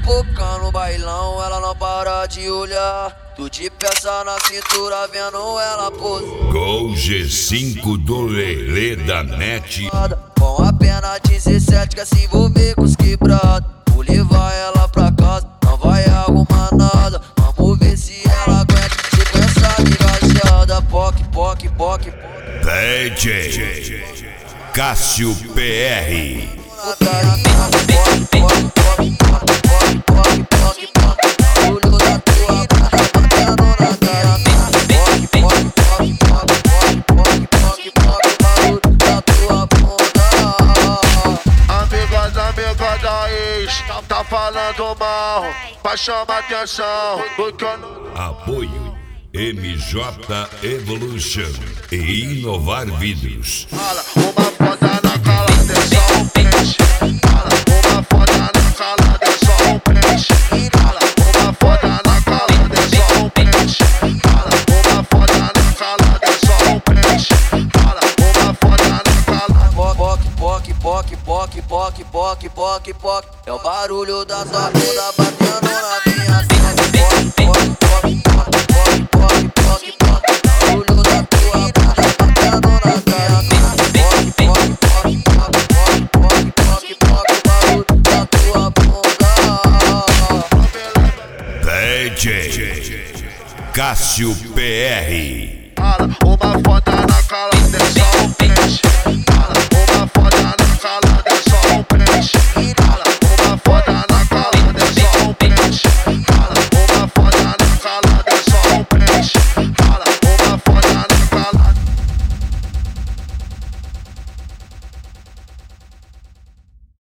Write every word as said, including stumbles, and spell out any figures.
pipoca no bailão, ela não para de olhar. Tu de peça na cintura, vendo ela pose. Gol G cinco do Lelê da Net. Com apenas dezessete quer se envolver com os quebrados. Vou levar ela pra casa, não vai arrumar nada. Vamos ver se ela aguenta sequência engajeada. Poc, poc, poc, poc. D J Cássio P R. Tá falando mal, pra chamar atenção. Apoio M J Evolution e Inovar Vidros. Fala, uma foda na calada, é só um peixe. Fala, uma foda na calada, é só um peixe. Fala, uma foda na calada, é só um peixe. Fala, uma foda na calada, é só um peixe. Fala, uma foda na calada. Poc, poc, poc, poc, poc, poc, poc, poc. É o barulho da sua bunda batendo na minha frente. Poc, poc, poc, poc, poc, poc, poc. Barulho da tua bunda batendo na minha frente. Poc, poc, poc, poc, poc, poc, poc. Barulho da tua bunda. D J Cássio P R. Fala, uma foda